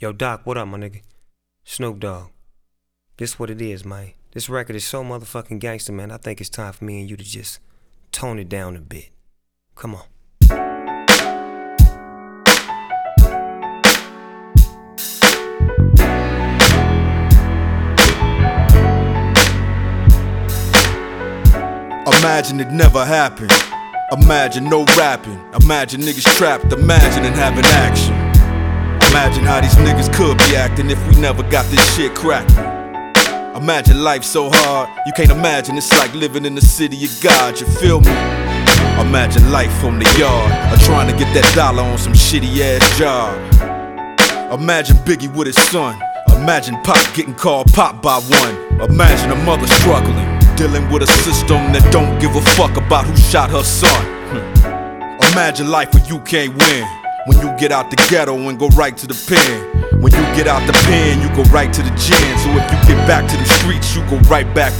Yo, Doc, what up, my nigga? Snoop Dogg. This what it is, man. This record is so motherfucking gangster, man. I think it's time for me and you to just tone it down a bit. Come on. Imagine it never happened. Imagine no rapping. Imagine niggas trapped. Imagine and having action. Imagine how these niggas could be acting if we never got this shit cracking. Imagine life so hard, you can't imagine it's like living in the city of God, you feel me? Imagine life on the yard, or trying to get that dollar on some shitty ass job. Imagine Biggie with his son. Imagine Pop getting called Pop by one. Imagine a mother struggling, dealing with a system that don't give a fuck about who shot her son. Imagine life where you can't win. When you get out the ghetto and go right to the pen. When you get out the pen, you go right to the gym. So if you get back to the streets, you go right back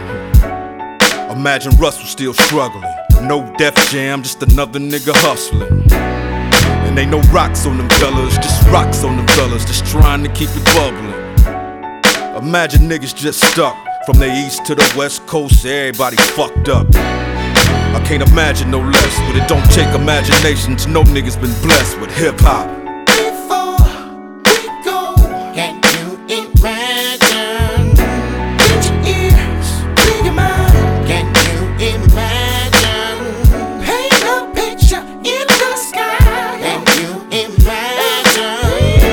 in. Imagine Russell still struggling. No Def Jam, just another nigga hustling. And ain't no rocks on them fellas, just rocks on them fellas, just trying to keep it bubbling. Imagine niggas just stuck from the east to the west coast, everybody fucked up. I can't imagine no less, but it don't take imagination to know niggas been blessed with hip-hop. Before we go, can you imagine? Get your ears, big your mind. Can you imagine? Paint a picture in the sky. Can you imagine?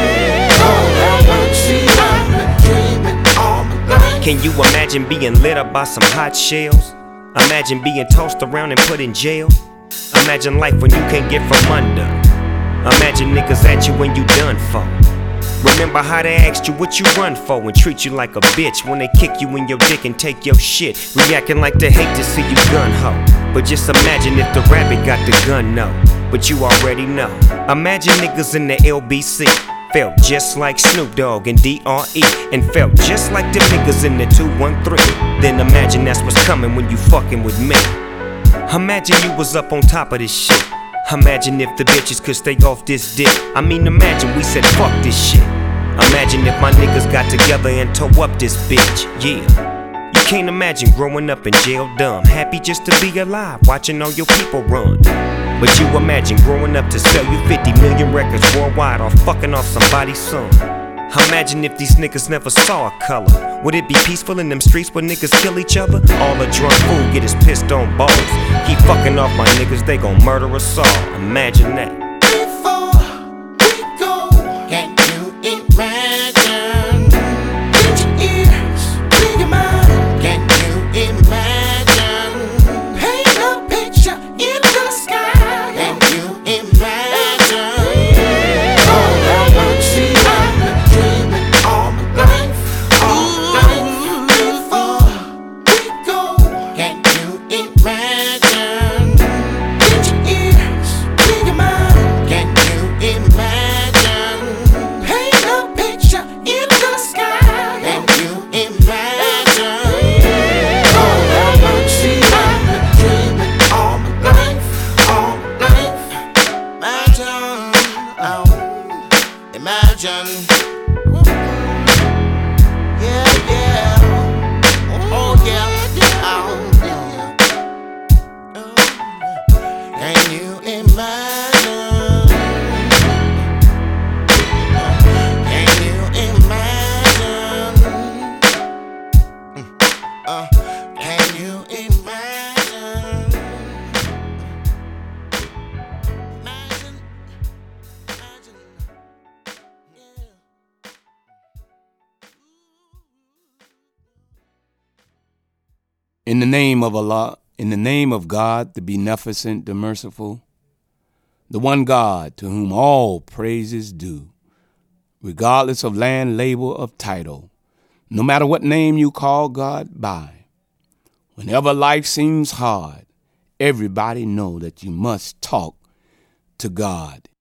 All I see, I'm dreaming all my life. Can you imagine being lit up by some hot shells? Imagine being tossed around and put in jail. Imagine life when you can't get from under. Imagine niggas at you when you done for. Remember how they asked you what you run for and treat you like a bitch when they kick you in your dick and take your shit, reacting like they hate to see you gun ho. But just imagine if the rabbit got the gun, no. But you already know. Imagine niggas in the LBC felt just like Snoop Dogg and D.R.E. and felt just like them niggas in the 213. Then imagine that's what's coming when you fucking with me. Imagine you was up on top of this shit. Imagine if the bitches could stay off this dick. I mean, imagine we said fuck this shit. Imagine if my niggas got together and tore up this bitch, yeah. You can't imagine growing up in jail dumb, happy just to be alive, watching all your people run. But you imagine growing up to sell you 50 million records worldwide or fucking off somebody's son. Imagine if these niggas never saw a color. Would it be peaceful in them streets where niggas kill each other? All a drunk fool get his pissed on balls. Keep fucking off my niggas, they gon' murder us all. Imagine that. Before we go, can you imagine? Get your ears, big your mind. Can you imagine? Paint a picture in the sky. Can you imagine? All I see, I'm dreaming all my life, all life. Before we go, can you imagine? Get your ears, big your mind. Can you imagine? Paint a picture in the sky. Can you imagine? All I see, I'm dreaming all my life, all life. Imagine, oh, imagine. Yeah, yeah. Oh, yeah. Oh, yeah. Can you imagine? Can you imagine? Can you imagine? Imagine, imagine, yeah. In the name of Allah, in the name of God, the Beneficent, the Merciful, the one God to whom all praise is due, regardless of land, label, of title, no matter what name you call God by. Whenever life seems hard, everybody know that you must talk to God.